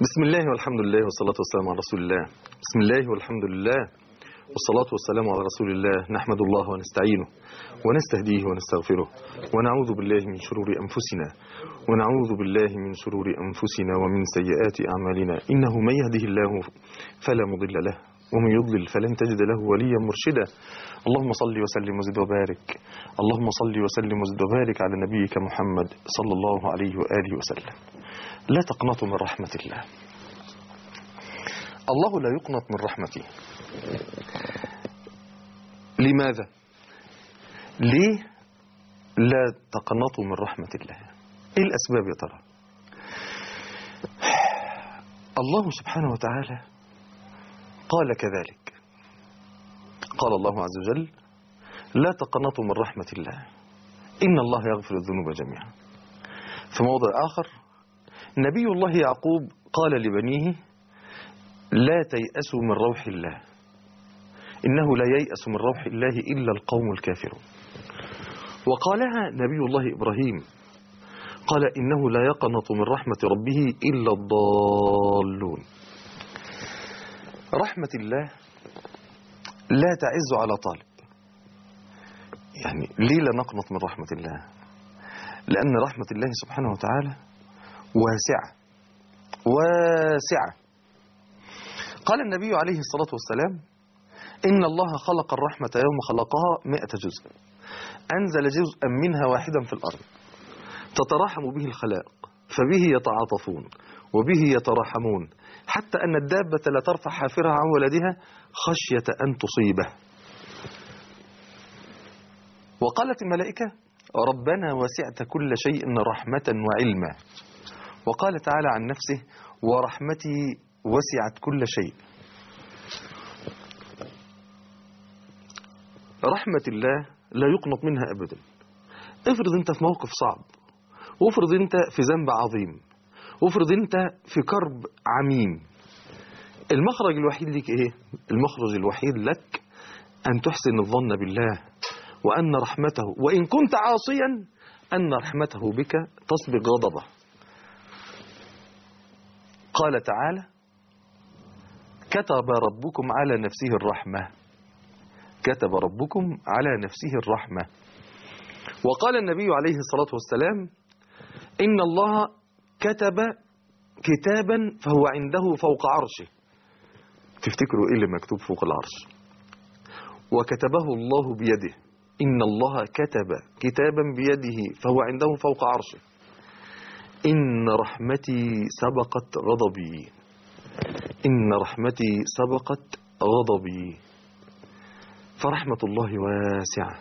بسم الله والحمد لله والصلاة والسلام على رسول الله. بسم الله والحمد لله والصلاة والسلام على رسول الله. نحمد الله ونستعينه ونستهديه ونستغفره ونعوذ بالله من شرور أنفسنا ومن سيئات أعمالنا. إنه من يهده الله فلا مضل له ومن يضلل فلن تجد له وليا مرشدا. اللهم صل وسلم وزد وبارك على نبيك محمد صلى الله عليه وآله وسلم. لا تقنطوا من رحمة الله. الله لا يقنط من رحمته. لماذا؟ ليه لا تقنطوا من رحمة الله؟ ايه الأسباب يا ترى؟ الله سبحانه وتعالى قال كذلك. قال الله عز وجل: لا تقنطوا من رحمة الله إن الله يغفر الذنوب جميعا. في موضع آخر نبي الله يعقوب قال لبنيه: لا تيأسوا من روح الله إنه لا ييأس من روح الله إلا القوم الكافرون. وقالها نبي الله إبراهيم قال: إنه لا يقنط من رحمة ربه إلا الضالون. رحمة الله لا تعز على طالب. يعني ليه لا نقنط من رحمة الله؟ لأن رحمة الله سبحانه وتعالى واسعة. قال النبي عليه الصلاة والسلام: إن الله خلق الرحمة يوم خلقها 100 جزء، أنزل جزءا منها واحدا في الأرض تتراحم به الخلائق، فبه يتعاطفون وبه يتراحمون، حتى أن الدابة لا ترفع حافرها عن ولدها خشية أن تصيبه. وقالت الملائكة: ربنا وسعت كل شيء رحمة وعلما. وقال تعالى عن نفسه: ورحمتي وسعت كل شيء. رحمة الله لا يقنط منها أبدا. افرض انت في موقف صعب، وافرض انت في ذنب عظيم، وافرض انت في كرب عميم. المخرج الوحيد لك ايه؟ المخرج الوحيد لك أن تحسن الظن بالله، وأن رحمته وإن كنت عاصيا أن رحمته بك تسبق غضبه. قال تعالى: كتب ربكم على نفسه الرحمة. كتب ربكم على نفسه الرحمة. وقال النبي عليه الصلاة والسلام: إن الله كتب كتابا فهو عنده فوق عرشه. تفتكروا إيه اللي مكتوب فوق العرش؟ وكتبه الله بيده. إن الله كتب كتابا بيده فهو عنده فوق عرشه. إن رحمتي سبقت غضبي. إن رحمتي سبقت غضبي. فرحمة الله واسعة.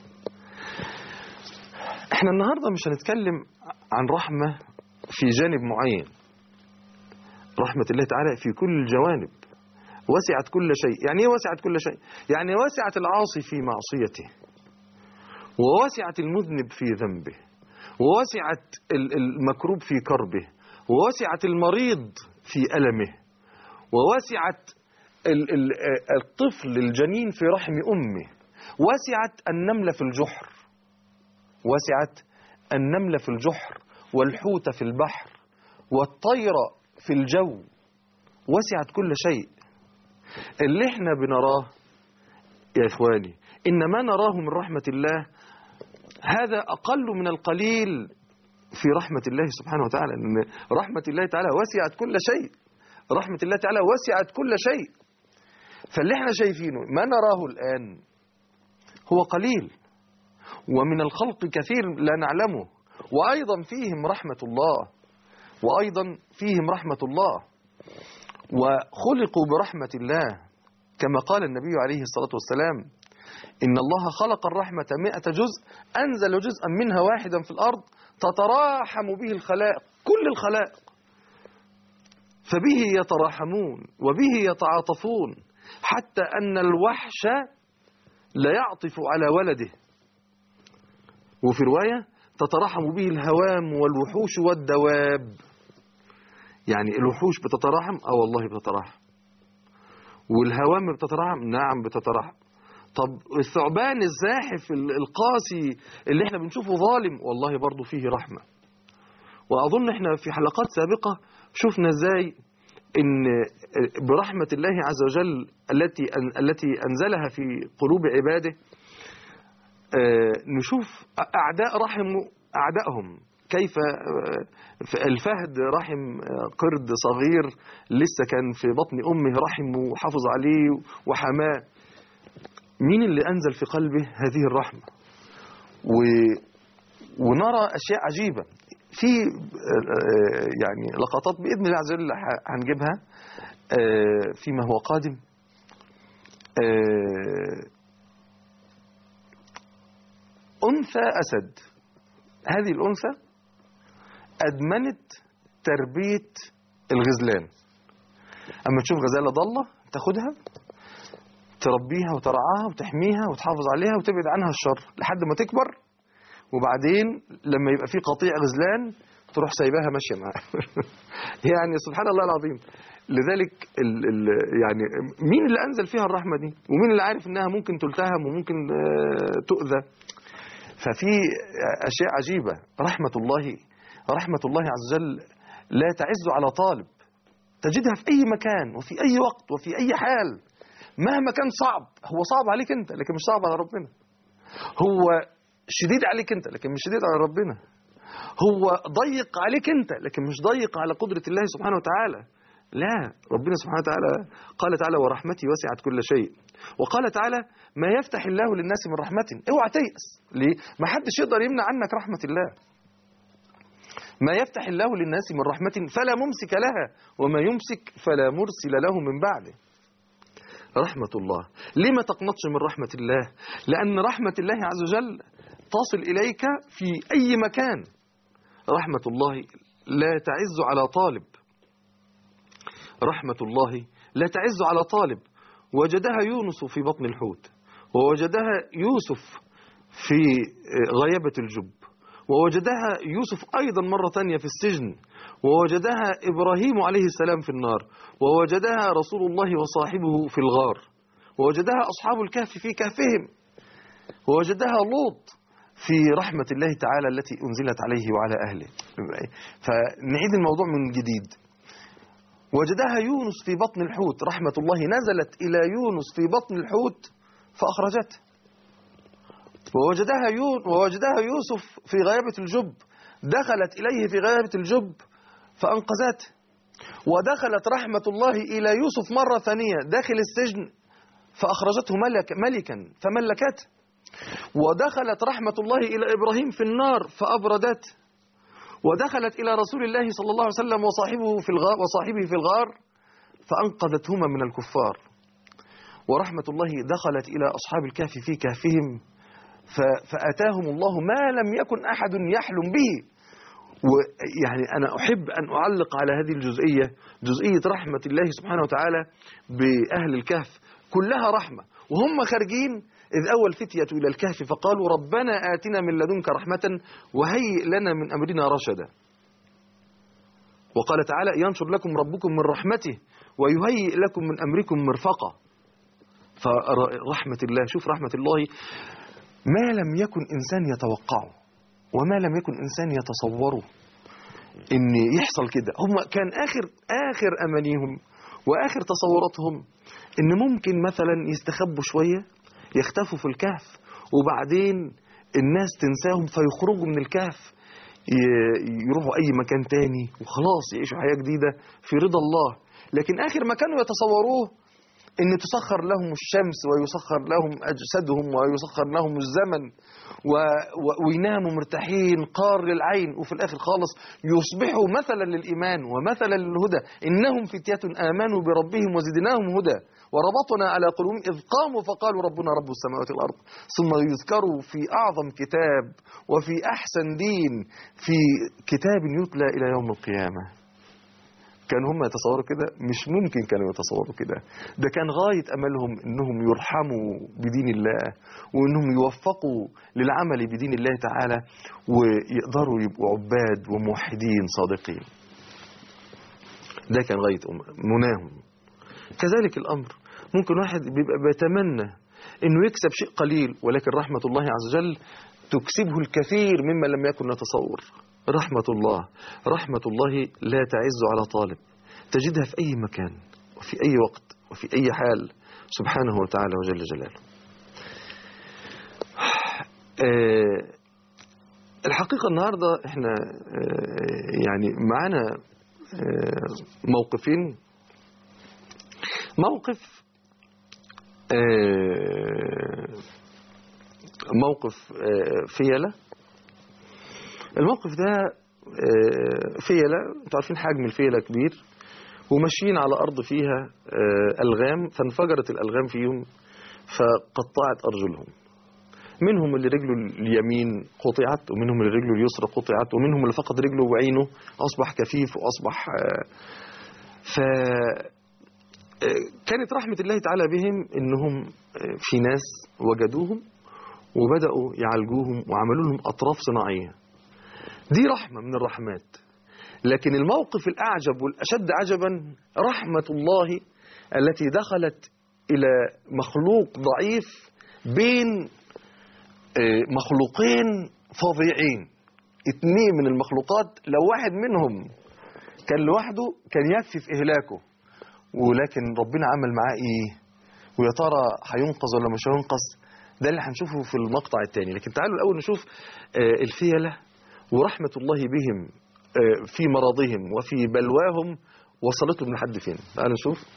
احنا النهاردة مش هنتكلم عن رحمة في جانب معين. رحمة الله تعالى في كل الجوانب، وسعت كل شيء. يعني ايه وسعت كل شيء؟ يعني وسعت العاصي في معصيته، ووسعت المذنب في ذنبه، ووسعت المكروب في كربه، ووسعت المريض في ألمه، ووسعت الطفل الجنين في رحم أمه، وسعت النملة في الجحر، وسعت النملة في الجحر، والحوت في البحر، والطير في الجو. وسعت كل شيء. اللي احنا بنراه يا إخواني، إن ما نراه من رحمة الله هذا أقل من القليل في رحمة الله سبحانه وتعالى. إن رحمة الله تعالى وسعت كل شيء. رحمة الله تعالى وسعت كل شيء. فاللي احنا شايفينه ما نراه الآن هو قليل، ومن الخلق كثير لا نعلمه، وأيضا فيهم رحمة الله، وخلقوا برحمة الله. كما قال النبي عليه الصلاة والسلام: إن الله خلق الرحمة 100 جزء، أنزل جزءا منها واحدا في الأرض تتراحم به الخلائق، كل الخلائق، فبه يتراحمون وبه يتعاطفون، حتى أن الوحش لا يعطف على ولده. وفي رواية: تتراحم به الهوام والوحوش والدواب. يعني الوحوش بتتراحم؟ والله بتتراحم. والهوام بتتراحم؟ نعم بتتراحم. طب الثعبان الزاحف القاسي اللي احنا بنشوفه ظالم، والله برضو فيه رحمة. وأظن احنا في حلقات سابقة شفنا ازاي إن برحمة الله عز وجل التي أنزلها في قلوب عباده نشوف أعداء رحموا أعدائهم، كيف الفهد رحم قرد صغير لسه كان في بطن أمه، رحمه وحافظ عليه وحماه. مين اللي أنزل في قلبه هذه الرحمة؟ ونرى أشياء عجيبة في يعني لقطات بإذن الله عز وجل هنجيبها فيما هو قادم. أنثى أسد، هذه الأنثى أدمنت تربية الغزلان. أما تشوف غزالة ضالة تاخدها تربيها وترعاها وتحميها وتحافظ عليها وتبعد عنها الشر لحد ما تكبر، وبعدين لما يبقى في قطيع غزلان تروح سايباها ماشية معاها. يعني سبحان الله العظيم. لذلك يعني مين اللي أنزل فيها الرحمة دي؟ ومين اللي عارف إنها ممكن تلتهم وممكن تؤذى؟ ففي أشياء عجيبة. رحمة الله عز وجل لا تعز على طالب، تجدها في أي مكان وفي أي وقت وفي أي حال، مهما كان صعب. هو صعب عليك أنت لكن مش صعب على ربنا. هو شديد عليك أنت لكن مش شديد على ربنا. هو ضيق عليك أنت لكن مش ضيق على قدرة الله سبحانه وتعالى. لا، ربنا سبحانه وتعالى قال تعالى ورحمتي وسعت كل شيء. وقال تعالى ما يفتح الله للناس من رحمة. اوعى تيأس. ليه؟ ما حدش يقدر يمنع عنك رحمة الله. ما يفتح الله للناس من رحمة فلا ممسك لها وما يمسك فلا مرسل له من بعده. رحمة الله. ليه ما تقنطش من رحمة الله؟ لأن رحمة الله عز وجل تصل إليك في أي مكان. رحمة الله لا تعز على طالب. رحمة الله لا تعز على طالب. وجدها يونس في بطن الحوت، ووجدها يوسف في غيابة الجب، ووجدها يوسف أيضا مرة ثانية في السجن، ووجدها إبراهيم عليه السلام في النار، ووجدها رسول الله وصاحبه في الغار، ووجدها أصحاب الكهف في كهفهم، ووجدها لوط في رحمة الله تعالى التي أنزلت عليه وعلى أهله. فنعيد الموضوع من جديد. وجدها يونس في بطن الحوت، رحمة الله نزلت إلى يونس في بطن الحوت فأخرجته. ووجدها يوسف في غيابة الجب، دخلت إليه في غيابة الجب فأنقذته. ودخلت رحمة الله إلى يوسف مرة ثانية داخل السجن فأخرجته ملكا فملكته. ودخلت رحمة الله إلى إبراهيم في النار فأبردته. ودخلت إلى رسول الله صلى الله عليه وسلم وصاحبه في الغار فأنقذتهما من الكفار. ورحمة الله دخلت إلى أصحاب الكهف في كهفهم فأتاهم الله ما لم يكن أحد يحلم به. ويعني أنا أحب أن أعلق على هذه الجزئية، جزئية رحمة الله سبحانه وتعالى بأهل الكهف، كلها رحمة. وهم خارجين إذ أول فتية إلى الكهف فقالوا ربنا آتنا من لدنك رحمة وهيئ لنا من أمرنا رشدا. وقال تعالى ينشر لكم ربكم من رحمته ويهيئ لكم من أمركم مرفقا. فرحمة الله، شوف رحمة الله ما لم يكن إنسان يتوقعه وما لم يكن إنسان يتصوره إن يحصل كده. هم كان آخر أمانيهم وآخر تصوراتهم إن ممكن مثلا يستخبوا شوية، يختفوا في الكهف، وبعدين الناس تنساهم فيخرجوا من الكهف يروحوا أي مكان تاني وخلاص يعيشوا حياة جديدة في رضا الله. لكن آخر ما كانوا يتصوروه إن تسخر لهم الشمس ويسخر لهم أجسادهم ويسخر لهم الزمن ويناموا مرتاحين قار للعين، وفي الآخر خالص يصبحوا مثلا للإيمان ومثلا للهدى. إنهم فتية آمنوا بربهم وزدناهم هدى وربطنا على قلوبهم إذ قاموا فقالوا ربنا رب السماوات والأرض. ثم يذكروا في أعظم كتاب وفي أحسن دين في كتاب يتلى إلى يوم القيامة. كانوا هم يتصوروا كده؟ مش ممكن كانوا يتصوروا كده. ده كان غاية أملهم إنهم يرحموا بدين الله وإنهم يوفقوا للعمل بدين الله تعالى ويقدروا يبقوا عباد وموحدين صادقين. ده كان غاية مناهم. كذلك الأمر ممكن واحد بيبقى بيتمنى إنه يكسب شيء قليل، ولكن رحمة الله عز وجل تكسبه الكثير مما لم يكن نتصور. رحمة الله لا تعز على طالب. تجدها في أي مكان وفي أي وقت وفي أي حال سبحانه وتعالى وجل جلاله. الحقيقة النهاردة احنا يعني معانا موقفين. موقف فيلة. الموقف ده فيلة، انتوا عارفين حجم الفيلة كبير، وماشيين على أرض فيها ألغام، فانفجرت الألغام فيهم فقطعت أرجلهم. منهم اللي رجله اليمين قطعت، ومنهم اللي رجله اليسرى قطعت، ومنهم اللي فقد رجله وعينه أصبح كفيف وأصبح كانت رحمة الله تعالى بهم إنهم في ناس وجدوهم وبدأوا يعالجوهم وعملوا لهم أطراف صناعية. دي رحمة من الرحمات. لكن الموقف الأعجب والأشد عجبا رحمة الله التي دخلت إلى مخلوق ضعيف بين مخلوقين فظيعين. 2 من المخلوقات لو واحد منهم كان لوحده كان يكفي في إهلاكه، ولكن ربنا عمل معاه إيه؟ ويا ترى هينقذ ولا مش هينقذ؟ ده اللي هنشوفه في المقطع الثاني. لكن تعالوا الأول نشوف الفيلة ورحمة الله بهم في مرضهم وفي بلواهم وصلتهم لحد فين. تعالوا نشوف.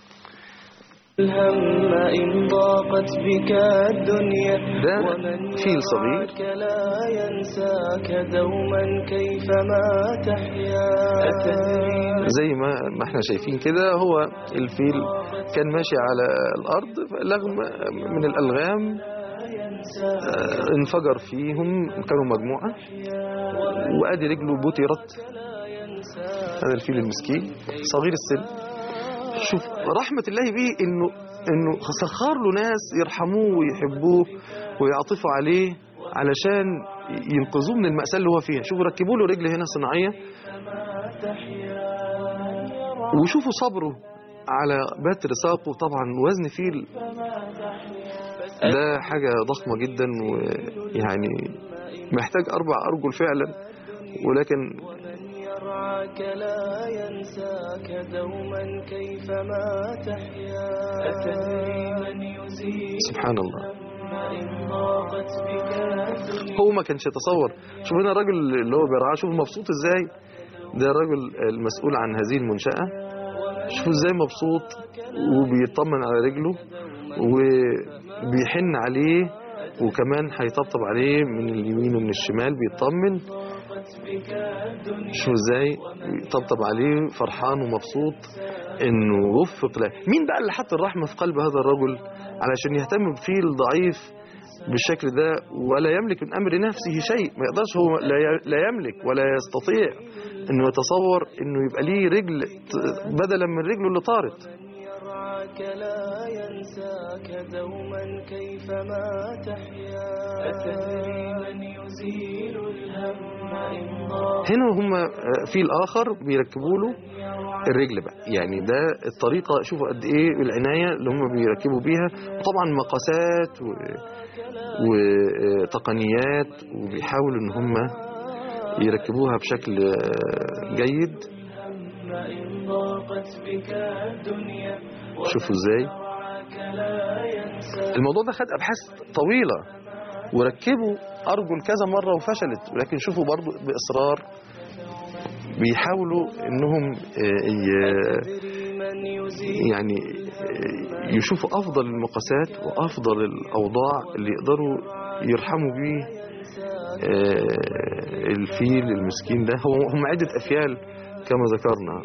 الهم إن ضاقت بك الدنيا ده فيل صغير لا ينساك دوما كيفما تحيا. زي ما احنا شايفين كده، هو الفيل كان ماشي على الأرض لغم من الألغام انفجر فيهم، كانوا مجموعة، وأدي رجله بترت. هذا الفيل المسكين صغير السن. شوف رحمة الله به إنه سخر له ناس يرحموه ويحبوه ويعطفوا عليه علشان ينقذوه من المأساة اللي هو فيها. شوفوا ركبوا له رجل هنا صناعية، وشوفوا صبره على بتر ساقه. طبعا وزن فيل ده حاجة ضخمة جدا، ويعني محتاج 4 أرجل فعلا، ولكن لا ينساك دوما كيفما تحيا. سبحان الله. هو ما كانش يتصور. شوف هنا الراجل اللي هو بيرعاه، شوف مبسوط ازاي. ده الراجل المسؤول عن هذه المنشأة، شوفوا ازاي مبسوط وبيطمن على رجله وبيحن عليه، وكمان هيطبطب عليه من اليمين ومن الشمال بيطمن. شو ازاي يطبطب عليه فرحان ومبسوط انه وفق له. مين بقى اللي حط الرحمة في قلب هذا الرجل علشان يهتم بفيل ضعيف بالشكل ده ولا يملك من امر نفسه شيء؟ ما يقدرش، هو لا يملك ولا يستطيع انه يتصور انه يبقى ليه رجل بدلا من رجله اللي طارت. لا ينساك دوما كيفما تحيا. أتدري من يزيل الهم إن ضاق. هنا هم في الآخر بيركبوا له الرجل بقى. يعني ده الطريقة، شوفوا قد ايه العناية اللي هم بيركبوا بيها، وطبعا مقاسات وتقنيات، وبيحاولوا ان هم يركبوها بشكل جيد. شوفوا ازاي الموضوع ده خد ابحاث طويلة، وركبوا ارجل كذا مرة وفشلت، ولكن شوفوا برضو باصرار بيحاولوا انهم يعني يشوفوا افضل المقاسات وافضل الاوضاع اللي يقدروا يرحموا بيه الفيل المسكين ده. هم عدة افيال كما ذكرنا.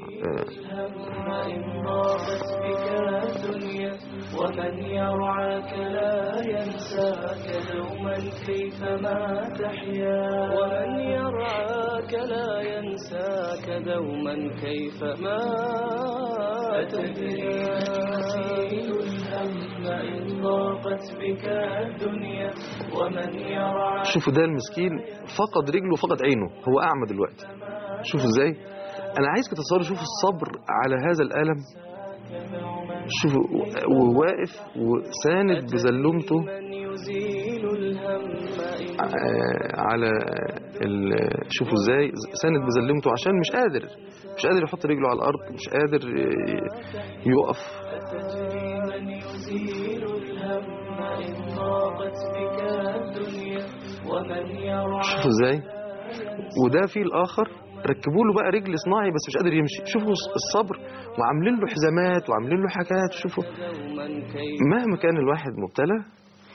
ومن يرعاك لا ينساك دوما كيفما تحيا. ومن يرعاك لا ينساك دوما كيفما تحيا. الهم إن ضاقت بك الدنيا. ومن يرعاك. شوفوا ده المسكين فقد رجله وفقد عينه، هو أعمى دلوقتي. شوفوا ازاي. أنا عايزك تتصوروا، شوفوا الصبر على هذا الألم. شوفوا وواقف وساند بزلمته. على شوفوا ازاي ساند بزلمته عشان مش قادر يحط رجله على الارض، مش قادر يقف. شوفوا ازاي. وده في الاخر ركبوا له بقى رجل صناعي بس مش قادر يمشي. شوفوا الصبر، وعاملين له حزامات وعاملين له حاجات. شوفوا مهما كان الواحد مبتلى،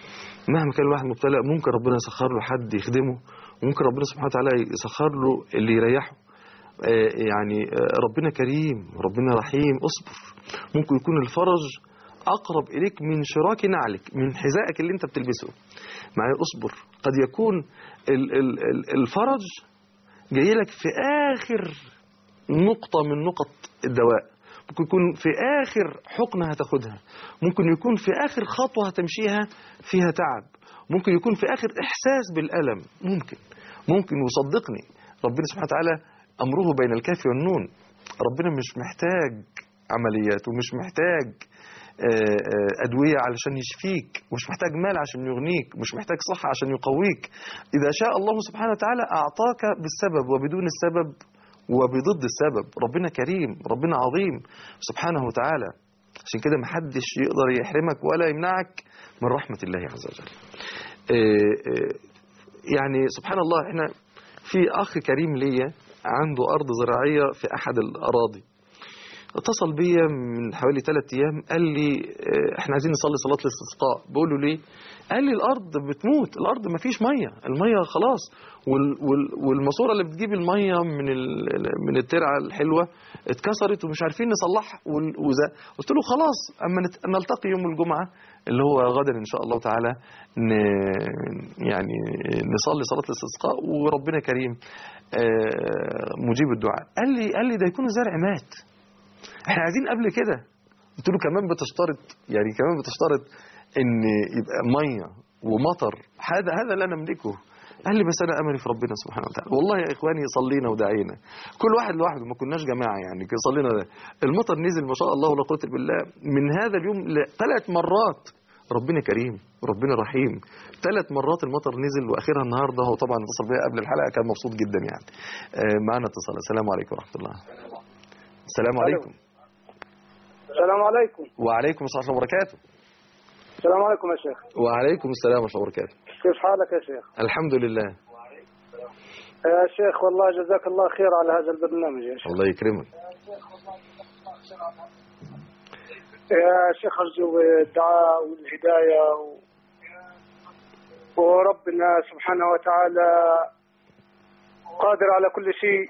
ممكن ربنا يسخر له حد يخدمه، وممكن ربنا سبحانه وتعالى يسخر له اللي يريحه. يعني ربنا كريم، ربنا رحيم. اصبر، ممكن يكون الفرج أقرب إليك من شراك نعلك، من حذائك اللي أنت بتلبسه. معايا اصبر، قد يكون الفرج جاي لك في آخر نقطة من نقط الدواء، ممكن يكون في آخر حقنة هتاخدها، ممكن يكون في آخر خطوة هتمشيها فيها تعب، ممكن يكون في آخر إحساس بالألم. ممكن وصدقني ربنا سبحانه وتعالى أمره بين الكاف والنون. ربنا مش محتاج عمليات، ومش محتاج أدوية علشان يشفيك، ومش محتاج مال عشان يغنيك، ومش محتاج صحة عشان يقويك. إذا شاء الله سبحانه وتعالى أعطاك بالسبب وبدون السبب وبضد السبب. ربنا كريم، ربنا عظيم سبحانه وتعالى. عشان كده محدش يقدر يحرمك ولا يمنعك من رحمة الله عز وجل. يعني سبحان الله، احنا في أخ كريم ليا عنده أرض زراعية في أحد الأراضي، اتصل بيا من حوالي 3 أيام، قال لي احنا عايزين نصلي صلاة الاستسقاء. بقول له ليه؟ قال لي الأرض بتموت، الأرض ما فيش مية، المية خلاص، والماسورة اللي بتجيب المية من الترعة الحلوة اتكسرت ومش عارفين نصلحها. قلت له خلاص، أما نلتقي يوم الجمعة اللي هو غدا إن شاء الله تعالى، يعني نصلي صلاة الاستسقاء وربنا كريم مجيب الدعاء. قال لي ده يكون الزرع مات، احنا عايزين قبل كده. قلت له كمان بتشترط ان يبقى ميه ومطر، هذا لا نملكه. قال لي بس انا املي في ربنا سبحانه وتعالى. والله يا اخواني صلينا ودعينا كل واحد لوحده، ما كناش جماعه يعني، صلينا ده. المطر نزل ما شاء الله ولا قوه الا بالله من هذا اليوم 3 مرات. ربنا كريم، ربنا رحيم. 3 مرات المطر نزل، واخرها النهارده. هو طبعا اتصل بيا قبل الحلقه، كان مبسوط جدا يعني. معنا اتصال. السلام عليكم ورحمه الله. السلام عليكم. السلام عليكم. وعليكم السلام ورحمة الله وبركاته. السلام عليكم يا شيخ. وعليكم السلام ورحمة الله وبركاته. كيف حالك يا شيخ؟ الحمد لله يا شيخ، والله جزاك الله خير على هذا البرنامج يا شيخ. الله يكرمك يا شيخ. أرجو الدعاء والهداية وربنا سبحانه وتعالى قادر على كل شيء،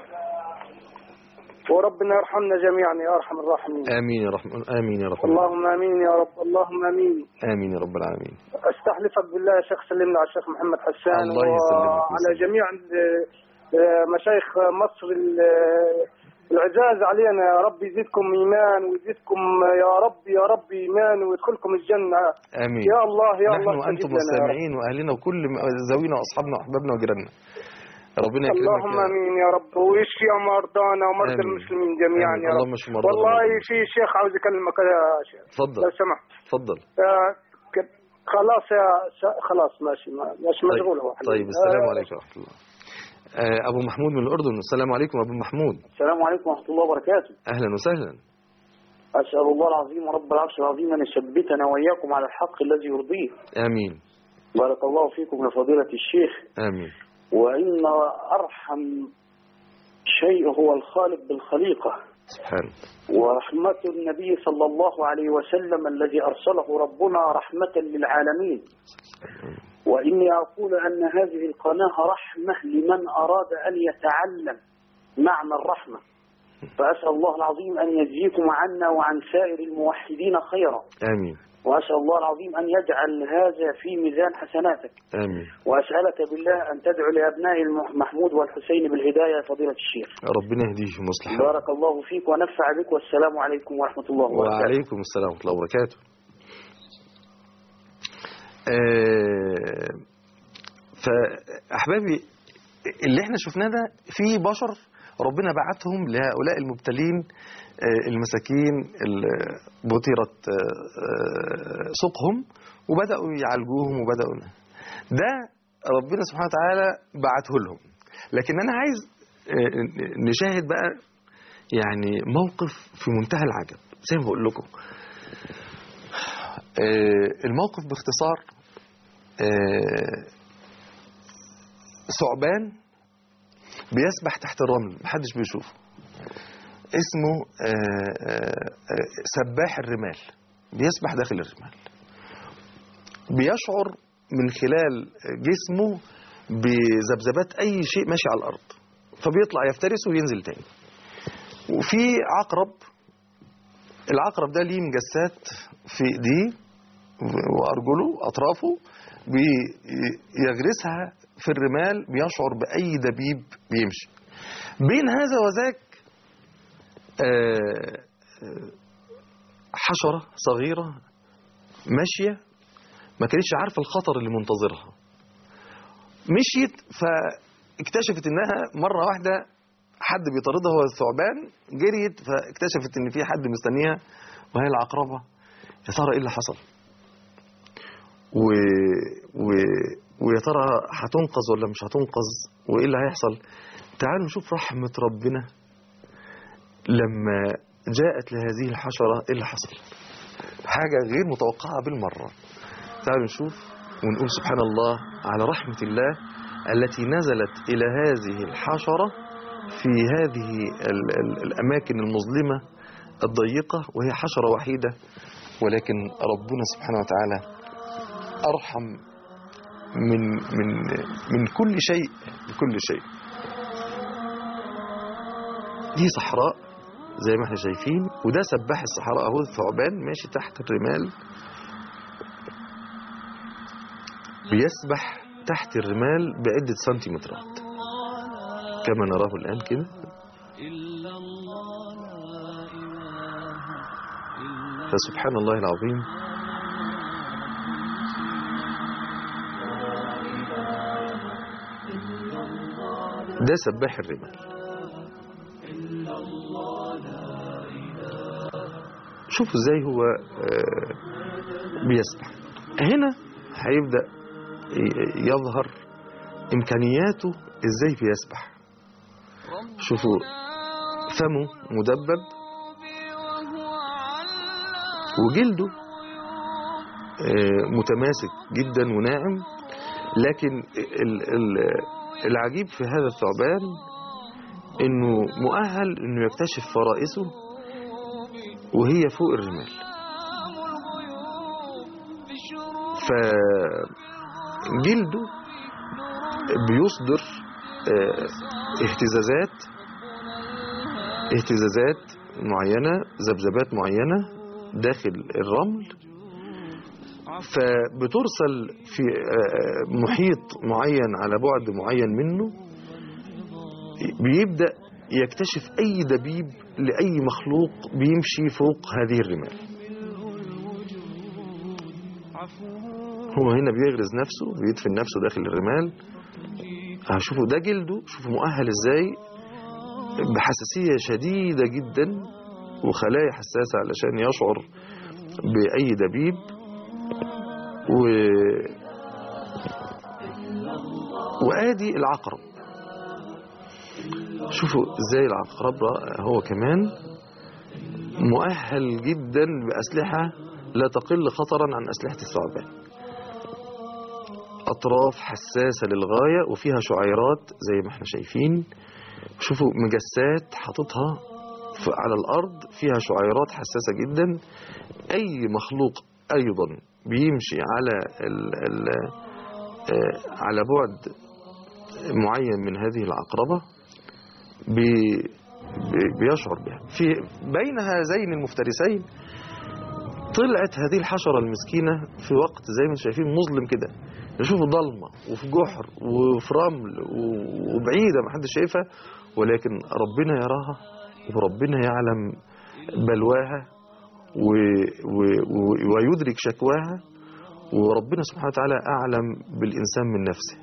وربنا يرحمنا جميعا يا ارحم الراحمين. امين يا رحمن، امين يا رب. اللهم امين يا رب، اللهم امين. امين يا رب العالمين. استحلفك بالله يا شيخ سلمنا على الشيخ محمد حسان، الله يسلمك، وعلى جميع مشايخ مصر العزاز علينا. يا رب يزيدكم ايمان، ويزيدكم يا رب ايمان، ويدخلكم الجنه. امين يا الله يا نحن الله. نحن وانتم السامعين واهلنا وكل ذوينا واصحابنا واحبابنا وجيراننا. ربنا يكرمك. اللهم امين يا رب، ويشفي مرضانا ومرضى المسلمين جميعا يا رب. والله في شيخ عاوز اكلمك يا شيخ. تفضل لو سمحت. تفضل. خلاص خلاص ماشي مشغول هو. طيب السلام عليكم ورحمه الله. ابو محمود من الاردن. السلام عليكم ابو محمود. السلام عليكم ورحمه الله وبركاته. اهلا وسهلا. اسال الله العظيم ورب العرش العظيم ان يثبتنا واياكم على الحق الذي يرضيه. امين. بارك الله فيكم يا فضيله الشيخ. امين. وإن أرحم شيء هو الخالق بالخليقة سبحانه. ورحمة النبي صلى الله عليه وسلم الذي أرسله ربنا رحمة للعالمين. وإني أقول أن هذه القناة رحمة لمن أراد أن يتعلم معنى الرحمة. فأسأل الله العظيم أن يجزيكم عنا وعن سائر الموحدين خيرا. آمين. وأسأل الله العظيم أن يجعل هذا في ميزان حسناتك. آمين. وأسألك بالله أن تدعو لأبناء محمود والحسين بالهداية فضيلة الشيخ. ربنا يهديهم ويصلح. بارك الله فيك ونفع بك، والسلام عليكم ورحمة الله وبركاته. وعليكم السلام ورحمة الله وبركاته. فأحبابي اللي احنا شفناه ده في بشر ربنا بعتهم لهؤلاء المبتلين المساكين اللي بطرت سوقهم، وبدأوا يعالجوهم، وبدأوا ده ربنا سبحانه وتعالى بعته لهم. لكن أنا عايز نشاهد بقى يعني موقف في منتهى العجب زي ما بقول لكم. الموقف باختصار، ثعبان بيسبح تحت الرمل محدش بيشوفه، اسمه سباح الرمال، بيسبح داخل الرمال، بيشعر من خلال جسمه بذبذبات أي شيء ماشي على الأرض، فبيطلع يفترسه وينزل تاني. وفي عقرب، العقرب ده ليه مجسات في ايديه وأرجله أطرافه، بيغرسها في الرمال، بيشعر بأي دبيب بيمشي. بين هذا وذاك حشرة صغيرة ماشية ما كانتش عارفة الخطر اللي منتظرها، مشيت فاكتشفت انها مرة واحدة حد بيطاردها، هو الثعبان، جريت فاكتشفت ان في حد مستنيها وهي العقربة. يا ترى ايه اللي حصل؟ ويا ترى هتنقذ ولا مش هتنقذ، وايه اللي هيحصل؟ تعالوا نشوف رحمة ربنا لما جاءت لهذه الحشرة. ايه اللي حصل؟ حاجة غير متوقعة بالمرة. تعالوا نشوف ونقول سبحان الله على رحمة الله التي نزلت إلى هذه الحشرة في هذه الأماكن المظلمة الضيقة، وهي حشرة وحيدة، ولكن ربنا سبحانه وتعالى أرحم من كل شيء بكل شيء. دي صحراء زي ما احنا شايفين، وده سباح الصحراء اهو، الثعبان ماشي تحت الرمال، بيسبح تحت الرمال بعدة سنتيمترات كما نراه الآن كده. فسبحان الله العظيم. ده سباح الرمال. شوفوا ازاي هو بيسبح. هنا هيبدأ يظهر إمكانياته ازاي بيسبح. شوفوا فمه مدبب وجلده متماسك جدا وناعم، لكن العجيب في هذا الثعبان انه مؤهل انه يكتشف فرائسه وهي فوق الرمال. فجلده بيصدر اهتزازات معينة، ذبذبات معينة داخل الرمل، فبترسل في محيط معين على بعد معين منه، بيبدأ يكتشف أي دبيب لأي مخلوق بيمشي فوق هذه الرمال. هو هنا بيغرز نفسه، بيدفن نفسه داخل الرمال. هشوفوا ده جلده، شوفوا مؤهل ازاي بحساسية شديدة جدا وخلايا حساسة علشان يشعر بأي دبيب. وآدي العقرب، شوفوا ازاي العقرب هو كمان مؤهل جدا بأسلحة لا تقل خطرا عن أسلحة الثعبان. أطراف حساسة للغاية وفيها شعيرات زي ما احنا شايفين. شوفوا مجسات حاططها على الأرض فيها شعيرات حساسة جدا. أي مخلوق أيضا بيمشي على بعد معين من هذه العقربة بيشعر بها. في بين هذين المفترسين طلعت هذه الحشرة المسكينة في وقت زي ما انتم شايفين مظلم كده، نشوفه ضلمة وفي جحر وفي رمل وبعيدة ما حدش شايفها، ولكن ربنا يراها وربنا يعلم بلواها ويدرك شكواها، وربنا سبحانه وتعالى أعلم بالإنسان من نفسه.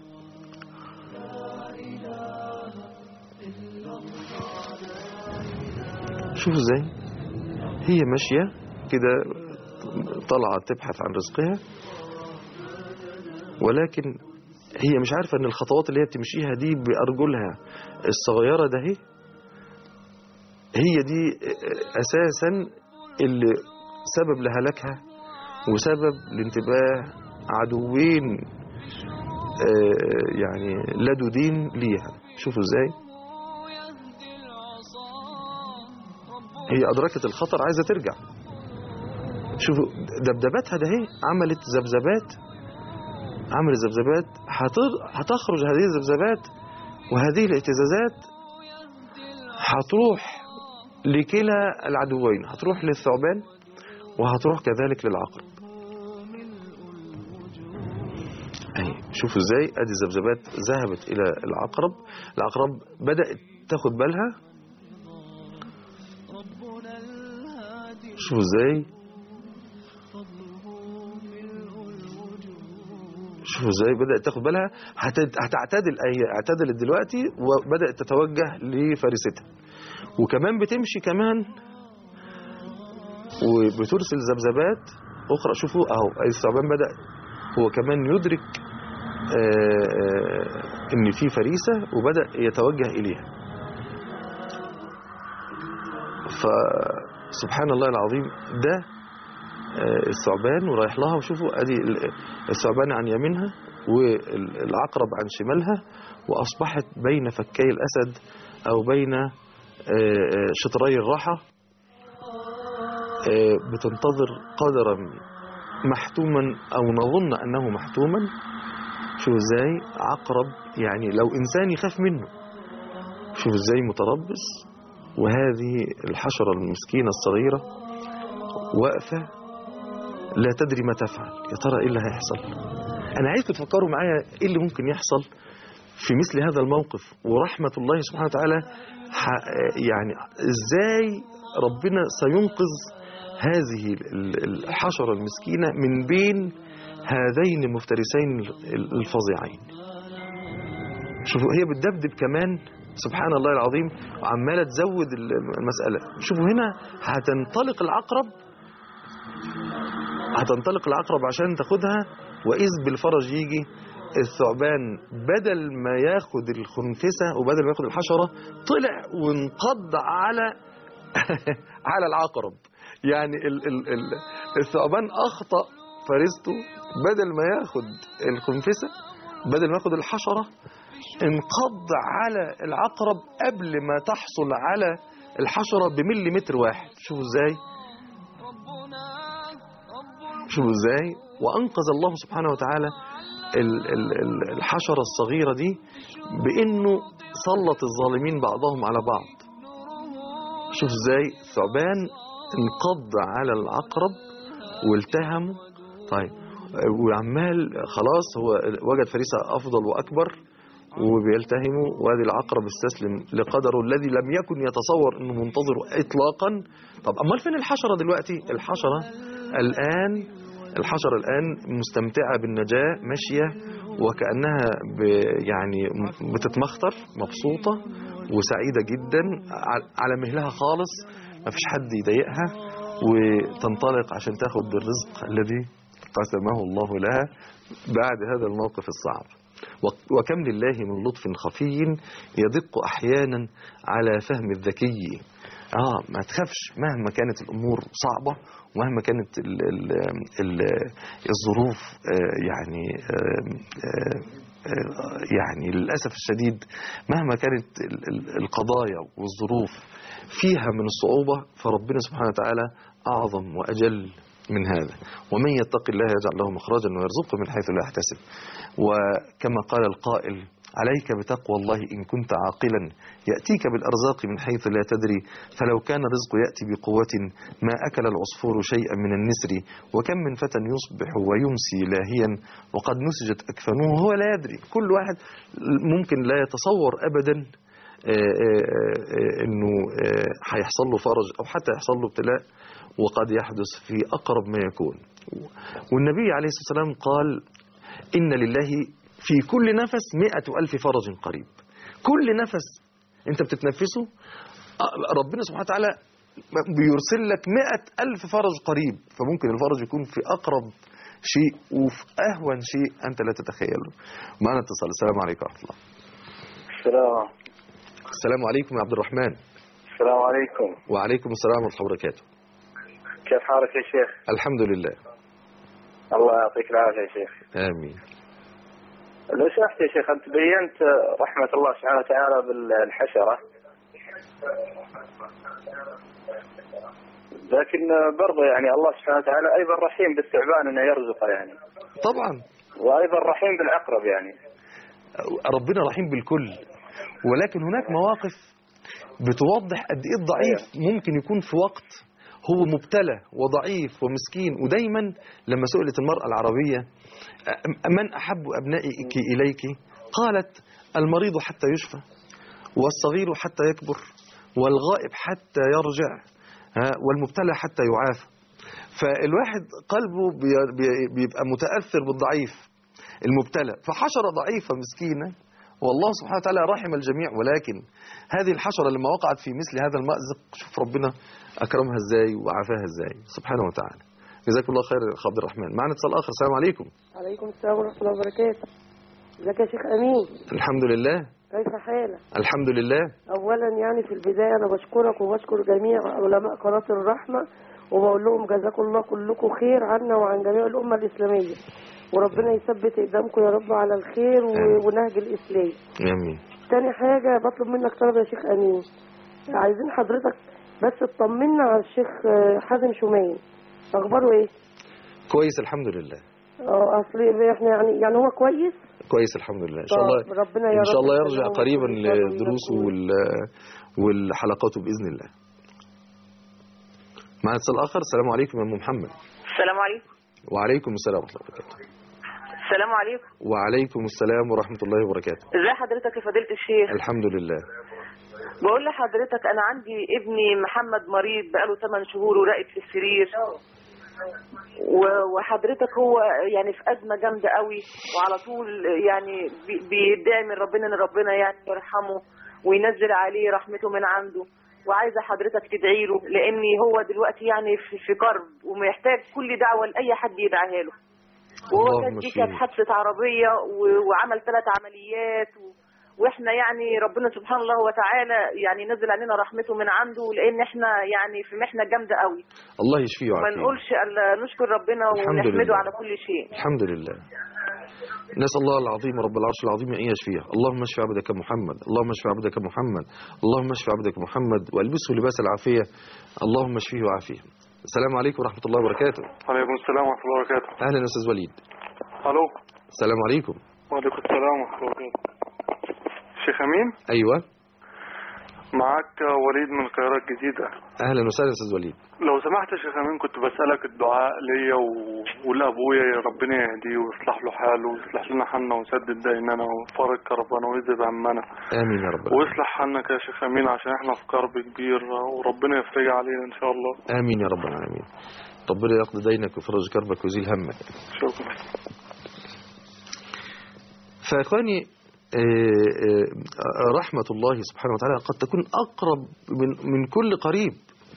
شوفوا ازاي هي ماشية كده طلعت تبحث عن رزقها، ولكن هي مش عارفة ان الخطوات اللي هي بتمشيها دي بأرجلها الصغيرة ده هي دي أساسا اللي سبب لهلاكها وسبب لانتباه عدوين يعني لدودين ليها. شوفوا ازاي هي أدركت الخطر، عايزة ترجع. شوفوا دبدباتها ده عملت ذبذبات، عملت ذبذبات، هتخرج هذه الذبذبات وهذه الاهتزازات هتروح لكلا العدوين، هتروح للثعبان وهتروح كذلك للعقرب. اهي شوفوا ازاي ادي الذبذبات ذهبت الى العقرب. العقرب بدأت تاخد بالها. شوفوا ازاي، شوفوا ازاي بدأت تاخد بالها. هتعتدل، اعتدلت دلوقتي وبدأت تتوجه لفارستها، وكمان بتمشي كمان وبترسل ذبذبات اخرى. شوفوا اهو الثعبان بدأ هو كمان يدرك ان في فريسة وبدأ يتوجه اليها. فسبحان الله العظيم ده الثعبان ورايح لها. وشوفوا ادي الثعبان عن يمينها والعقرب عن شمالها، واصبحت بين فكي الاسد او بين شطري الراحة بتنتظر قدرا محتوما او نظن انه محتوما. شوفوا ازاي عقرب يعني لو انسان يخاف منه، شوفوا ازاي متربص، وهذه الحشرة المسكينة الصغيرة واقفة لا تدري ما تفعل. يا ترى ايه اللي هيحصل؟ انا عايزكم تفكروا معايا ايه اللي ممكن يحصل في مثل هذا الموقف، ورحمة الله سبحانه وتعالى يعني ازاي ربنا سينقذ هذه الحشرة المسكينة من بين هذين المفترسين الفظيعين. شوفوا هي بتدبدب كمان سبحان الله العظيم وعمالة تزود المسألة. شوفوا هنا هتنطلق العقرب، هتنطلق العقرب عشان تاخدها، وإذ بالفرج يجي الثعبان بدل ما ياخد الخنفسة وبدل ما ياخد الحشرة طلع وانقض على على العقرب. يعني الثعبان أخطأ فريسته، بدل ما ياخد الخنفسة بدل ما ياخد الحشرة انقض على العقرب قبل ما تحصل على الحشرة بمليمتر واحد. شوفوا ازاي، شوفوا ازاي، وأنقذ الله سبحانه وتعالى الحشرة الصغيرة دي بأنه سلط الظالمين بعضهم على بعض. شوفوا ازاي الثعبان انقض على العقرب والتهمه. طيب وعمال خلاص هو وجد فريسة أفضل وأكبر وبيلتهمه، وهذه العقرب استسلم لقدره الذي لم يكن يتصور أنه منتظره إطلاقا. طب أمال فين الحشرة دلوقتي؟ الحشرة الآن مستمتعة بالنجاة، ماشية وكأنها يعني بتتمخطر، مبسوطة وسعيدة جدا على مهلها خالص، ما فيش حد يضايقها، وتنطلق عشان تاخد الرزق الذي قسمه الله لها بعد هذا الموقف الصعب. وكم لله من لطف خفي يدق أحيانا على فهم الذكي. ما تخافش مهما كانت الأمور صعبة، ومهما كانت الظروف يعني للأسف الشديد مهما كانت القضايا والظروف فيها من الصعوبة، فربنا سبحانه وتعالى أعظم وأجل من هذا. ومن يتق الله يجعل له مخرجا ويرزقه من حيث لا يحتسب. وكما قال القائل: عليك بتقوى الله إن كنت عاقلا يأتيك بالأرزاق من حيث لا تدري، فلو كان الرزق يأتي بقوة ما أكل العصفور شيئا من النسر، وكم من فتى يصبح ويمسي لاهيا وقد نسجت أكفانه وهو لا يدري. كل واحد ممكن لا يتصور أبدا أنه هيحصل له فرج أو حتى يحصل له ابتلاء، وقد يحدث في أقرب ما يكون. والنبي عليه الصلاة والسلام قال: إن لله في كل نفس 100,000 فرج قريب. كل نفس أنت بتتنفسه ربنا سبحانه وتعالى بيرسل لك 100,000 فرج قريب. فممكن الفرج يكون في أقرب شيء وفي أهون شيء أنت لا تتخيله. معنا اتصال. السلام عليكم ورحمة الله. السلام عليكم يا عبد الرحمن. السلام عليكم. وعليكم السلام ورحمة الله وبركاته. كيف حالك يا شيخ؟ الحمد لله. الله يعطيك العافية يا شيخ. آمين. لو سمحت يا شيخ، أنت بينت رحمة الله سبحانه وتعالى بالحشرة، لكن برضه يعني الله سبحانه وتعالى أيضا رحيم بالثعبان أنه يرزقه يعني. طبعا. وأيضا رحيم بالعقرب يعني. ربنا رحيم بالكل، ولكن هناك مواقف بتوضح قد ايه الضعيف ممكن يكون في وقت هو مبتلى وضعيف ومسكين. ودايما لما سئلت المرأة العربية من أحب أبنائك إليك، قالت المريض حتى يشفى، والصغير حتى يكبر، والغائب حتى يرجع، والمبتلى حتى يعافى. فالواحد قلبه بيبقى متأثر بالضعيف المبتلى. فحشرة ضعيفة مسكينة والله سبحانه وتعالى رحم الجميع، ولكن هذه الحشرة لما وقعت في مثل هذا المأزق، شوف ربنا أكرمها إزاي وعافاها إزاي سبحانه وتعالى. جزاك الله خير يا عبد الرحمن. معنا اتصال آخر. السلام عليكم. عليكم السلام ورحمة الله وبركاته. ازيك يا شيخ أمين؟ الحمد لله. كيف حالك؟ الحمد لله. أولا يعني في البداية أنا بشكرك وبشكر جميع علماء قناة الرحمة، وبقول لهم جزاكم الله كلكم خير عنا وعن جميع الأمة الإسلامية، وربنا يثبت قدامكم يا رب على الخير ونهج الإسلام. آمين. تاني حاجة بطلب منك طلب يا شيخ أمين، عايزين حضرتك بس تطمنا على الشيخ حازم شومان، أخباره إيه؟ كويس الحمد لله. أصل إحنا يعني هو كويس؟ كويس الحمد لله. إن شاء الله ربنا إن شاء الله يرجع قريبا لدروسه والحلقاته بإذن الله. معنا اتصال آخر. السلام عليكم يا أم محمد. السلام عليكم. وعليكم السلام ورحمة الله وبركاته. السلام عليكم. وعليكم السلام ورحمة الله وبركاته. ازي حضرتك يا فضيلة الشيخ؟ الحمد لله. بقول لحضرتك أنا عندي ابني محمد مريض بقاله 8 شهور وراقد في السرير، وحضرتك هو يعني في أزمة جامدة قوي، وعلى طول يعني بيدعي من ربنا إن ربنا يعني يرحمه وينزل عليه رحمته من عنده، وعايزة حضرتك تدعي له لأني هو دلوقتي يعني في كرب ومحتاج كل دعوة لأي حد يدعيها له. وهو كانت حادثة عربية وعمل 3 عمليات، واحنا يعني ربنا سبحانه الله وتعالى يعني نزل علينا رحمته من عنده، لان احنا يعني في محنه جامده قوي. الله يشفيه ويعافيه. ما نقولش الا نشكر ربنا ونحمده على كل شيء. الحمد لله. نسأل الله العظيم رب العرش العظيم أن يشفيه. اللهم اشف عبدك محمد، اللهم اشف عبدك محمد، اللهم اشف عبدك محمد والبسه لباس العافية، اللهم اشفيه وعافيه. السلام عليكم ورحمة الله وبركاته. وعليكم السلام ورحمة الله وبركاته. أهلا يا أستاذ وليد. ألو. السلام عليكم. وعليكم السلام ورحمة الله وبركاته. شيخ أمين. أيوة معك وليد من القاهرة الجديدة. أهلا وسهلا أستاذ وليد. لو سمحت يا شيخ أمين، كنت بسألك الدعاء ليا ولأبويا ربنا يهديه ويصلح له حاله ويصلح لنا حالنا ويسدد ديننا ويفرج كربنا ويذهب همنا. آمين يا رب. ويصلح حالنا يا شيخ أمين عشان احنا في كرب كبير وربنا يفرج علينا إن شاء الله. آمين يا رب العالمين. ربنا يقضي دينك ويفرج كربك ويزيل همك. شكرا. فإخواني رحمة الله سبحانه وتعالى قد تكون أقرب من كل قريب.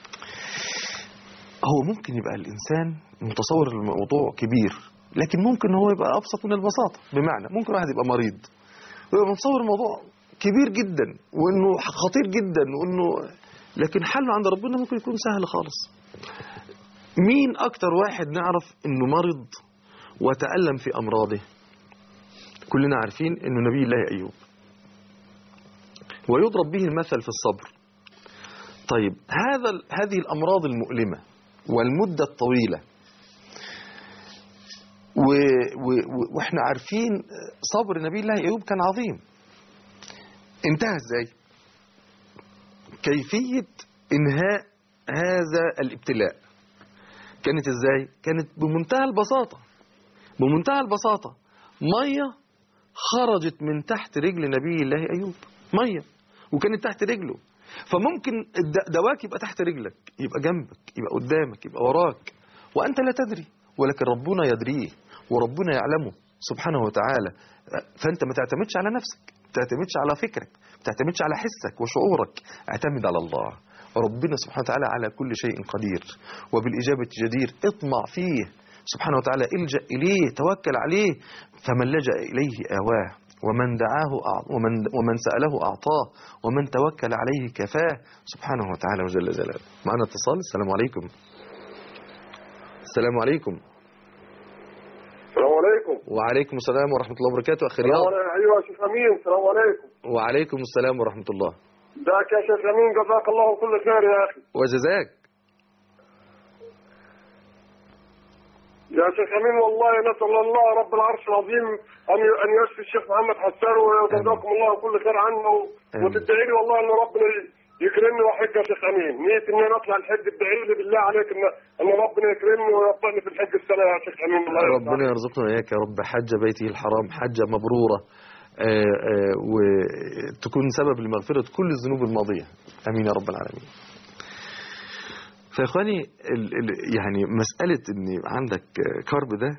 هو ممكن يبقى الإنسان متصور الموضوع كبير، لكن ممكن هو يبقى أبسط من البساطة. بمعنى ممكن واحد يبقى مريض ويبقى متصور الموضوع كبير جدا وإنه خطير جدا لكن حله عند ربنا ممكن يكون سهل خالص. مين أكتر واحد نعرف إنه مرض وتألم في أمراضه؟ كلنا عارفين إنه نبي الله أيوب، ويضرب به المثل في الصبر. طيب هذه الأمراض المؤلمة والمدة الطويلة وإحنا عارفين صبر نبي الله أيوب كان عظيم. انتهى إزاي؟ كيفية إنهاء هذا الابتلاء كانت إزاي؟ كانت بمنتهى البساطة مية خرجت من تحت رجل نبي الله أيوب، مية وكانت تحت رجله. فممكن دواك يبقى تحت رجلك، يبقى جنبك، يبقى قدامك، يبقى وراك، وأنت لا تدري، ولكن ربنا يدريه وربنا يعلمه سبحانه وتعالى. فأنت ما تعتمدش على نفسك، ما تعتمدش على فكرك، ما تعتمدش على حسك وشعورك، اعتمد على الله. ربنا سبحانه وتعالى على كل شيء قدير وبالإجابة جدير. اطمع فيه سبحانه وتعالى الجأ إليه، توكل عليه. فمن لجأ إليه آواه، ومن دعاه ومن سأله أعطاه، ومن توكل عليه كفاه سبحانه وتعالى وجل جلاله. معنا اتصال. السلام عليكم. السلام عليكم. السلام عليكم. وعليكم السلام ورحمة الله وبركاته. أخي رياض. أيوة يا شيخ أمين، السلام عليكم. وعليكم السلام ورحمة الله. ذاك يا شيخ أمين، جزاك الله كل خير يا أخي. وجزاك يا شيخ أمين، والله نسأل الله رب العرش العظيم أن يشفي الشيخ محمد حسان، وجزاكم الله كل خير عنه. وتدعي لي والله أن ربنا يكرمني وحج يا شيخ أمين. نيت إني أطلع الحج، ادعي لي بالله عليك أن ربنا يكرمني ويوفقني في الحج السنة يا شيخ أمين. ربنا يرزقنا إياك يا رب حج بيته الحرام حجة مبرورة، وتكون سبب لمغفرة كل الذنوب الماضية. أمين يا رب العالمين. فإخواني يعني مسألة إن عندك كرب ده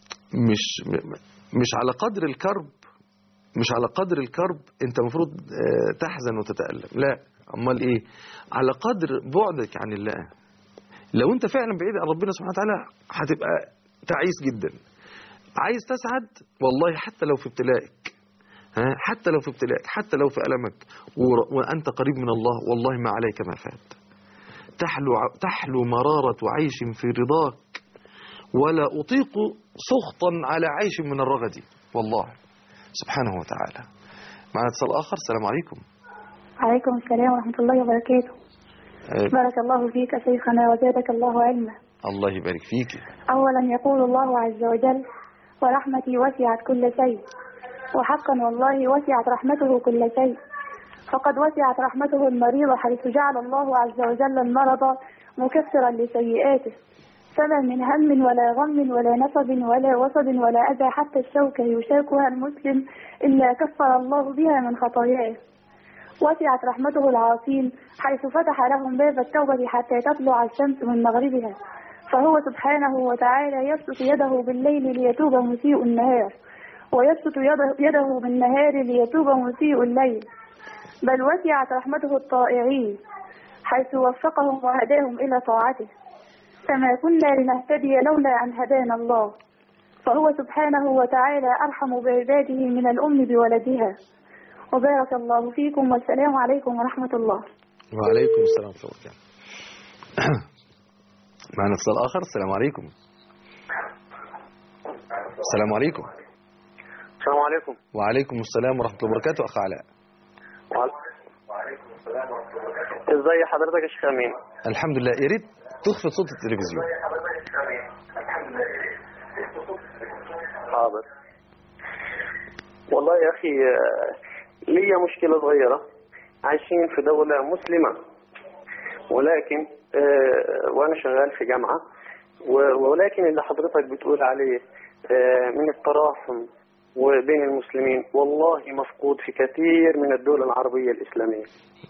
مش على قدر الكرب، مش على قدر الكرب أنت مفروض تحزن وتتألم، لا. أمال إيه؟ على قدر بعدك عن الله. لو أنت فعلا بعيد عن ربنا سبحانه وتعالى هتبقى تعيس جدا. عايز تسعد والله حتى لو في ابتلائك، حتى لو في ابتلائك، حتى لو في ألمك، وأنت قريب من الله، والله ما عليك ما فات. تحلو مرارة عيش في رضاك، ولا أطيق سخطا على عيش من الرغد، والله سبحانه وتعالى. معنا اتصال آخر. السلام عليكم. عليكم السلام ورحمة الله وبركاته. بارك الله فيك شيخنا وزادك الله علما. الله يبارك فيك. أولا يقول الله عز وجل: ورحمتي وسعت كل شيء. وحقا والله وسعت رحمته كل شيء، فقد وسعت رحمته المريض، حيث جعل الله عز وجل المرض مكفرا لسيئاته، فما من هم ولا غم ولا نصب ولا وصب ولا أذى حتى الشوكة يشاكها المسلم إلا كفر الله بها من خطاياه. وسعت رحمته العاصين، حيث فتح لهم باب التوبة حتى تطلع الشمس من مغربها، فهو سبحانه وتعالى يبسط يده بالليل ليتوب مسيء النهار، ويبسط يده بالنهار ليتوب مسيء الليل. بل وسعت رحمته الطائعين، حيث وفقهم وهداهم إلى طاعته، فما كنا لنهتدي لولا أن هدانا الله، فهو سبحانه وتعالى أرحم بعباده من الأم بولدها. وبارك الله فيكم، والسلام عليكم ورحمة الله. وعليكم السلام ورحمة الله. معنا اتصال آخر. السلام عليكم. السلام عليكم. السلام عليكم. وعليكم السلام ورحمة الله وبركاته. أخ علاء. ازي حضرتك يا شيخ امين؟ الحمد لله. يا ريت تخفض صوت التلفزيون. حاضر. والله يا اخي ليا مشكلة صغيرة. عايشين في دولة مسلمة، ولكن وانا شغال في جامعة، ولكن اللي حضرتك بتقول عليه من التراحم وبين المسلمين والله مفقود في كثير من الدول العربية الإسلامية،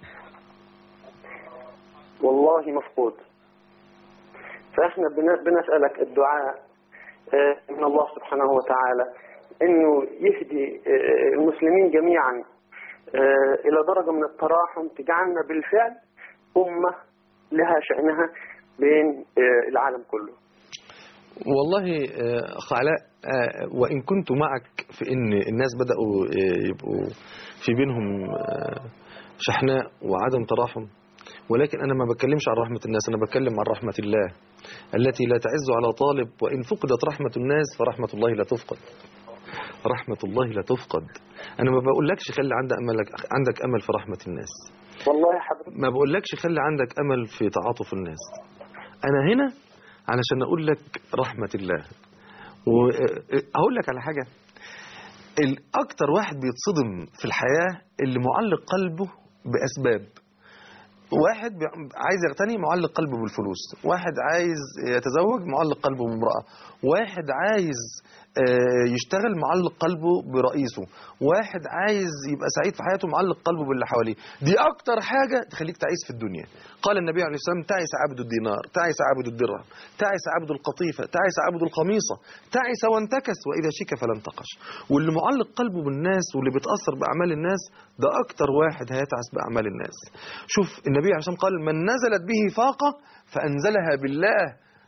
والله مفقود. فإحنا بنسألك الدعاء من الله سبحانه وتعالى إنه يهدي المسلمين جميعا إلى درجة من التراحم تجعلنا بالفعل أمة لها شأنها بين العالم كله. والله أخ علاء، وإن كنت معك في إن الناس بدأوا يبقوا في بينهم شحناء وعدم تراحم، ولكن أنا ما بتكلمش عن رحمة الناس، أنا بتكلم عن رحمة الله التي لا تعز على طالب. وإن فقدت رحمة الناس فرحمة الله لا تفقد. رحمة الله لا تفقد. أنا ما بقولكش خلي عندك أمل في رحمة الناس، والله حضرتك ما بقولكش خلي عندك أمل في تعاطف الناس. أنا هنا علشان أقول لك رحمة الله. وأقول لك على حاجة، الأكتر واحد بيتصدم في الحياة اللي معلق قلبه بأسباب. واحد عايز يغتني معلق قلبه بالفلوس، واحد عايز يتزوج معلق قلبه بامرأة، واحد عايز يشتغل معلق قلبه برئيسه، واحد عايز يبقى سعيد في حياته معلق قلبه باللي حواليه. دي اكتر حاجة تخليك تعيس في الدنيا. قال النبي عليه الصلاة والسلام: تعس عبد الدينار، تعس عبد الدرهم، تعس عبد القطيفة، تعس عبد القميصة، تعس وانتكس وإذا شك فلا انتقش. واللي معلق قلبه بالناس واللي بيتأثر بأعمال الناس ده اكتر واحد هيتعس بأعمال الناس. شوف النبي عليه الصلاة والسلام قال: من نزلت به فاقة فأنزلها بالله.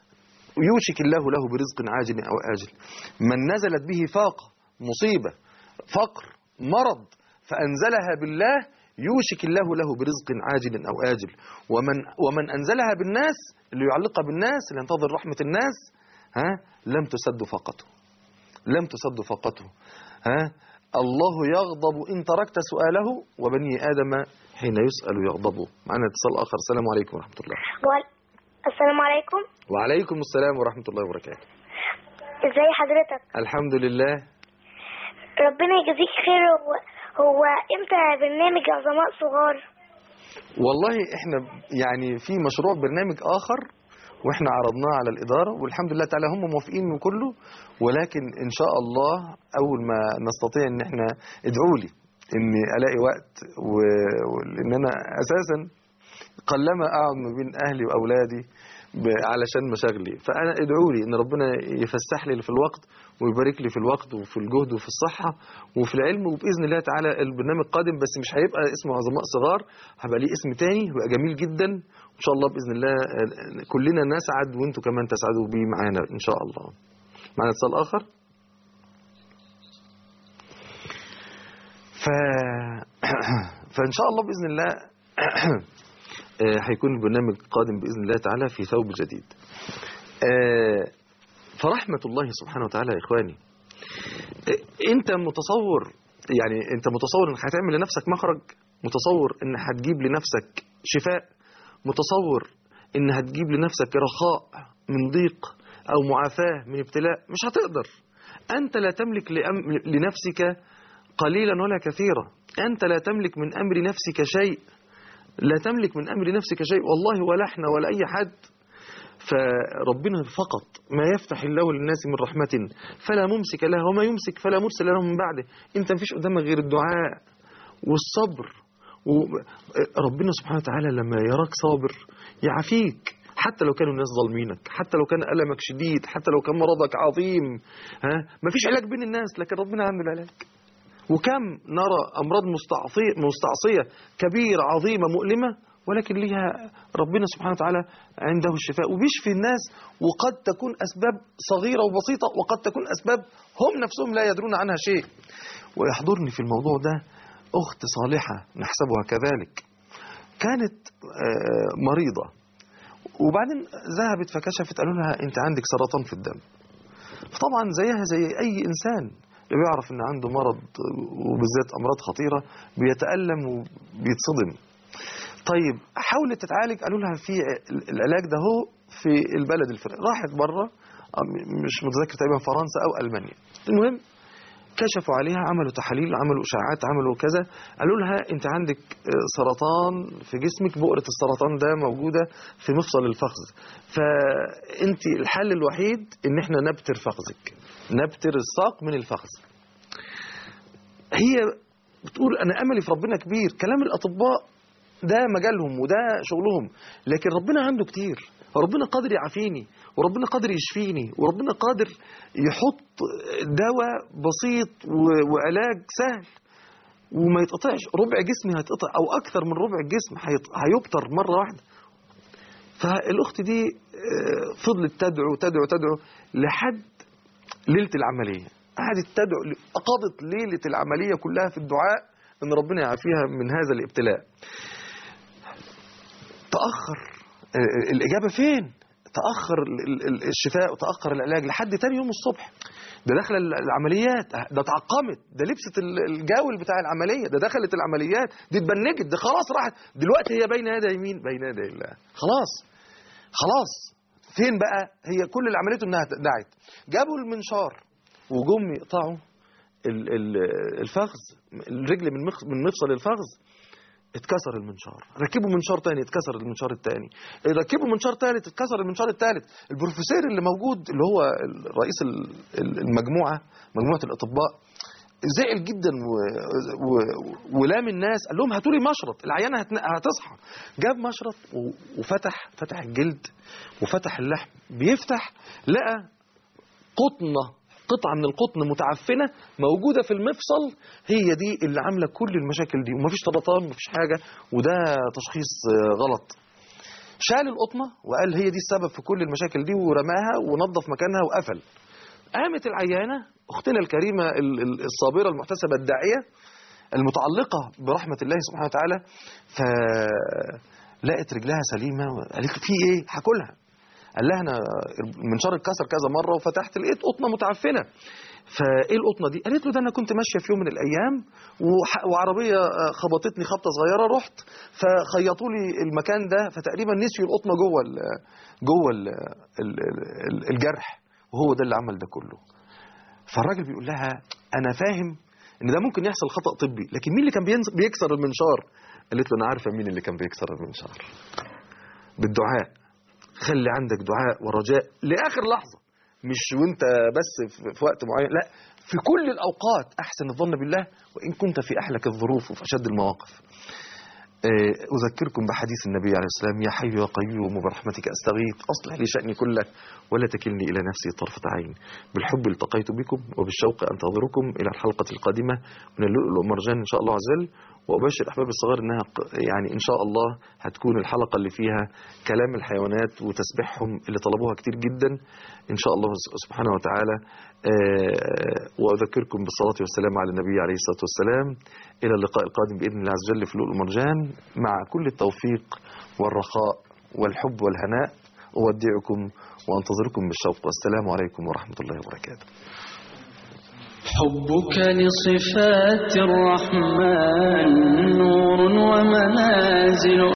يوشك الله له برزق عاجل أو آجل. من نزلت به فاقة، مصيبة، فقر، مرض، فأنزلها بالله يوشك الله له برزق عاجل أو آجل. ومن أنزلها بالناس، اللي يعلقها بالناس، اللي ينتظر رحمة الناس، لم تسد فاقته، لم تسد فاقته. الله يغضب إن تركت سؤاله، وبني آدم حين يسأل يغضب. معنا اتصال آخر. السلام عليكم ورحمة الله. السلام عليكم. وعليكم السلام ورحمة الله وبركاته. ازي حضرتك؟ الحمد لله. ربنا يجزيك خير. هو امتى برنامج عظماء صغار؟ والله احنا يعني في مشروع برنامج آخر واحنا عرضناه على الإدارة، والحمد لله تعالى هم موافقين من كله، ولكن إن شاء الله أول ما نستطيع إن احنا ادعوا لي إني ألاقي وقت، وإن أنا أساسا قلما أقعد ما بين أهلي وأولادي علشان مشاغلي، فأنا ادعوا لي إن ربنا يفسح لي في الوقت ويبارك لي في الوقت وفي الجهد وفي الصحة وفي العلم. وبإذن الله تعالى البرنامج قادم، بس مش هيبقى اسمه عظماء صغار، هيبقى ليه اسم تاني هيبقى جميل جدا إن شاء الله. بإذن الله كلنا نسعد وانتم كمان تسعدوا بيه معانا إن شاء الله. معنا اتصال آخر. فإن شاء الله بإذن الله هيكون البرنامج قادم بإذن الله تعالى في ثوب جديد. فرحمة الله سبحانه وتعالى يا إخواني، أنت متصور يعني أنت متصور أنك هتعمل لنفسك مخرج، متصور أن هتجيب لنفسك شفاء، متصور أن هتجيب لنفسك رخاء من ضيق أو معافاة من ابتلاء؟ مش هتقدر. أنت لا تملك لنفسك قليلا ولا كثيرا، أنت لا تملك من أمر نفسك شيء، لا تملك من أمر نفسك شيء والله، ولا احنا ولا أي حد. فربنا فقط ما يفتح الله للناس من رحمة فلا ممسك له، وما يمسك فلا مرسل له من بعده. انت مفيش قدامك غير الدعاء والصبر. وربنا سبحانه وتعالى لما يراك صابر يعافيك، حتى لو كانوا الناس ظالمينك، حتى لو كان ألمك شديد، حتى لو كان مرضك عظيم. مفيش علاج بين الناس، لكن ربنا عنده العلاج. وكم نرى أمراض مستعصية كبيرة عظيمة مؤلمة، ولكن ليها ربنا سبحانه وتعالى عنده الشفاء وبيشفي الناس. وقد تكون أسباب صغيرة وبسيطة، وقد تكون أسباب هم نفسهم لا يدرون عنها شيء. ويحضرني في الموضوع ده أخت صالحة نحسبها كذلك، كانت مريضة، وبعدين ذهبت فكشفت، قالوا لها أنت عندك سرطان في الدم. فطبعا زيها زي أي إنسان اللي بيعرف أن عنده مرض، وبالذات أمراض خطيرة، بيتألم وبيتصدم. طيب حاولت تتعالج، قالوا لها في العلاج ده هو في البلد الفلاني. راحت بره، مش متذكر تقريبا فرنسا أو ألمانيا. المهم كشفوا عليها، عملوا تحاليل، عملوا إشاعات، عملوا كذا، قالوا لها أنت عندك سرطان في جسمك، بؤرة السرطان ده موجودة في مفصل الفخذ، فأنت الحل الوحيد إن احنا نبتر فخذك، نبتر الساق من الفخذ. هي بتقول أنا أملي في ربنا كبير، كلام الأطباء ده مجالهم وده شغلهم، لكن ربنا عنده كتير، ربنا قادر يعافيني، وربنا قادر يشفيني، وربنا قادر يحط دواء بسيط وعلاج سهل وما يتقطعش. ربع جسمي هيتقطع أو أكثر من ربع الجسم هيبتر مرة واحدة. فالأخت دي فضلت تدعو تدعو تدعو لحد ليلة العملية، قعدت تدعو، قضت ليلة العملية كلها في الدعاء أن ربنا يعافيها من هذا الابتلاء. تأخر الإجابة فين؟ تأخر الشفاء وتأخر العلاج لحد تاني يوم الصبح. ده دخل العمليات، ده تعقمت، ده لبست الجاول بتاع العملية، ده دخلت العمليات، دي اتبنجت، ده خلاص راحت، دلوقتي هي بين يدي مين؟ بين يدي الله. خلاص فين بقى؟ هي كل اللي عملته انها دعت، جابوا المنشار وجم يقطعوا الفخذ، الرجل من مفصل الفخذ، اتكسر المنشار، ركبوا منشار تاني، اتكسر المنشار التاني، ركبوا منشار تالت، اتكسر المنشار التالت. البروفيسور اللي موجود اللي هو رئيس المجموعة، مجموعة الأطباء، زعل جدا ولام الناس، قال لهم هاتوا لي مشرط، العيانة هتصحى. جاب مشرط وفتح الجلد وفتح اللحم، بيفتح لقى قطعة من القطن متعفنة موجودة في المفصل، هي دي اللي عاملة كل المشاكل دي، ومفيش سرطان، مفيش حاجة، وده تشخيص غلط. شال القطنة وقال هي دي السبب في كل المشاكل دي، ورماها ونظف مكانها وقفل. قامت العيانة أختنا الكريمة الصابرة المحتسبة الداعية المتعلقة برحمة الله سبحانه وتعالى، فلقت رجلها سليمة وقالت له في ايه؟ هاكلها. قال لها انا المنشار اتكسر كذا مرة وفتحت لقيت قطنة متعفنة. فايه القطنة دي؟ قالت له ده انا كنت ماشية في يوم من الايام وعربية خبطتني خبطة صغيرة، رحت فخيطوا لي المكان ده، فتقريبا نسيوا القطنة جوه الجرح، وهو ده اللي عمل ده كله. فالراجل بيقول لها انا فاهم ان ده ممكن يحصل خطأ طبي، لكن مين اللي كان بيكسر المنشار؟ قالت له انا عارفه مين اللي كان بيكسر المنشار. بالدعاء، خلي عندك دعاء ورجاء لاخر لحظه، مش وانت بس في وقت معين، لا في كل الاوقات احسن الظن بالله وان كنت في احلك الظروف وفي اشد المواقف. أذكركم بحديث النبي عليه السلام: يا حي يا قيوم برحمتك أستغيث أصلح لي شأني كله ولا تكلني إلى نفسي طرفة عين. بالحب التقيت بكم وبالشوق أنتظركم إلى الحلقة القادمة من اللؤلؤ والمرجان إن شاء الله عز وجل. وأبشر أحباب الصغار أنها يعني إن شاء الله هتكون الحلقة اللي فيها كلام الحيوانات وتسبيحهم اللي طلبوها كتير جدا إن شاء الله سبحانه وتعالى. وأذكركم بالصلاة والسلام على النبي عليه الصلاة والسلام. إلى اللقاء القادم بإذن الله عز وجل في اللؤلؤ والمرجان، مع كل التوفيق والرخاء والحب والهناء. أودعكم وأنتظركم بالشوق، والسلام عليكم ورحمة الله وبركاته. حبك لصفات الرحمن نور ومنازل